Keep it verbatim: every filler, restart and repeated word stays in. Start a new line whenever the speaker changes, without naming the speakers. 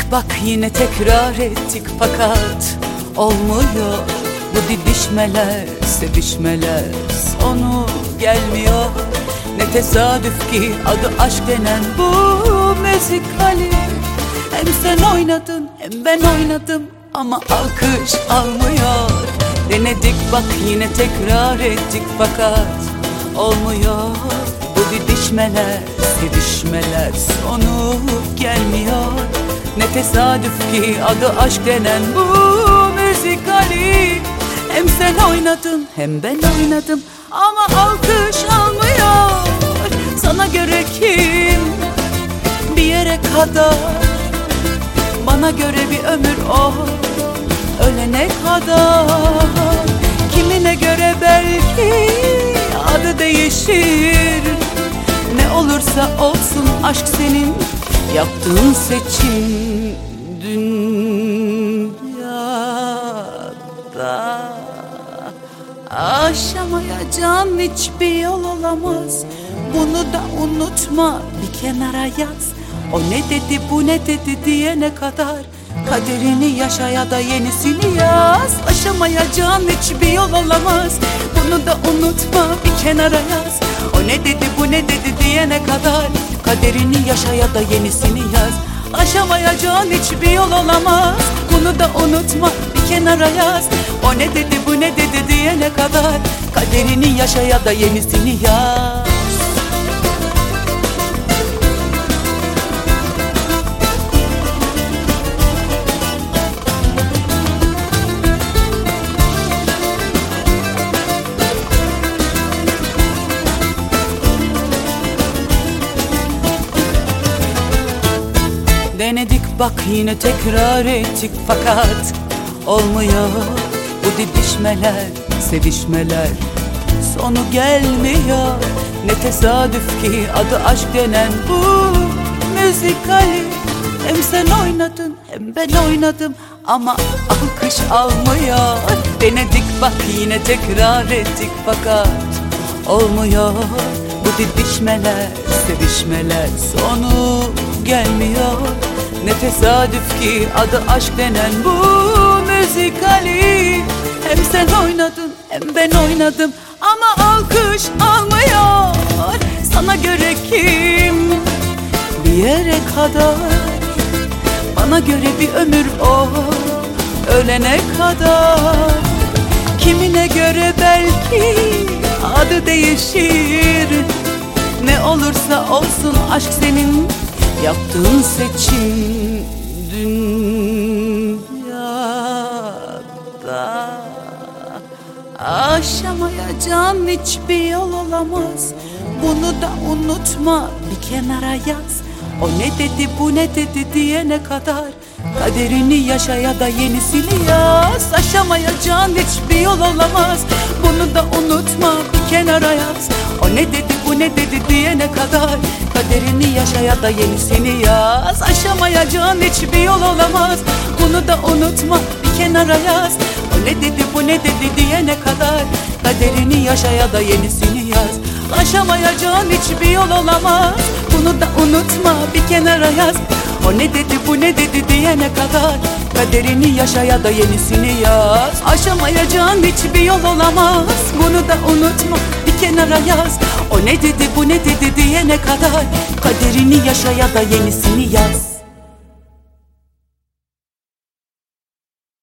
bak yine tekrar ettik fakat olmuyor. Bu didişmeler, sevişmeler sonu gelmiyor. Ne tesadüf ki adı aşk denen bu müzikali. Hem sen oynadın hem ben oynadım ama alkış almıyor. Denedik bak yine tekrar ettik fakat olmuyor. Bu didişmeler, sevişmeler sonu gelmiyor. Ne tesadüf ki adı aşk denen bu müzikali. Hem sen oynadın hem ben oynadım ama alkış almıyor. Sana göre kim bir yere kadar, bana göre bir ömür o ölene kadar. Kimine göre belki adı değişir. Ne olursa olsun aşk senin yaptığın seçim. Dünyada aşamayacağım hiçbir yol olamaz. Bunu da unutma, bir kenara yaz. O ne dedi bu ne dedi diyene kadar kaderini yaşa ya da yenisini yaz. Aşamayacağım hiçbir yol olamaz. Bunu da unutma, bir kenara yaz. O ne dedi bu ne dedi diyene kadar kaderini yaşa ya da yenisini yaz. Aşamayacağın hiçbir yol olamaz. Bunu da unutma, bir kenara yaz. O ne dedi bu ne dedi diyene kadar kaderini yaşa ya da yenisini yaz. Denedik bak yine tekrar ettik fakat olmuyor. Bu didişmeler, sevişmeler sonu gelmiyor. Ne tesadüf ki adı aşk denen bu müzikali. Hem sen oynadın hem ben oynadım ama alkış almıyor. Denedik bak yine tekrar ettik fakat olmuyor. Bu didişmeler, sevişmeler sonu gelmiyor. Ne tesadüf ki adı aşk denen bu müzikali. Hem sen oynadın hem ben oynadım ama alkış almıyor. Sana göre kim bir yere kadar, bana göre bir ömür o ölene kadar. Kimine göre belki adı değişir. Ne olursa olsun aşk senin yaptığın seçim. Dünyada aşamayacağım hiçbir yol olamaz. Bunu da unutma, bir kenara yaz. O ne dedi bu ne dedi diyene kadar kaderini yaşa ya da yenisini yaz. Aşamayacağın hiçbir yol olamaz. Bunu da unutma, bir kenara yaz. O ne dedi bu ne dedi diyene kadar kaderini yaşa ya da yenisini yaz. Aşamayacağın hiçbir yol olamaz. Bunu da unutma, bir kenara yaz. O ne dedi bu ne dedi diyene kadar kaderini yaşa ya da yenisini yaz. Aşamayacağın hiçbir yol olamaz. Bunu da unutma, bir kenara yaz. O ne dedi bu ne dedi diyene kadar kaderini yaşa ya da yenisini yaz. Aşamayacağın hiçbir yol olamaz. Bunu da unutma, bir kenara yaz. O ne dedi bu ne dedi diyene kadar kaderini yaşa ya da yenisini yaz.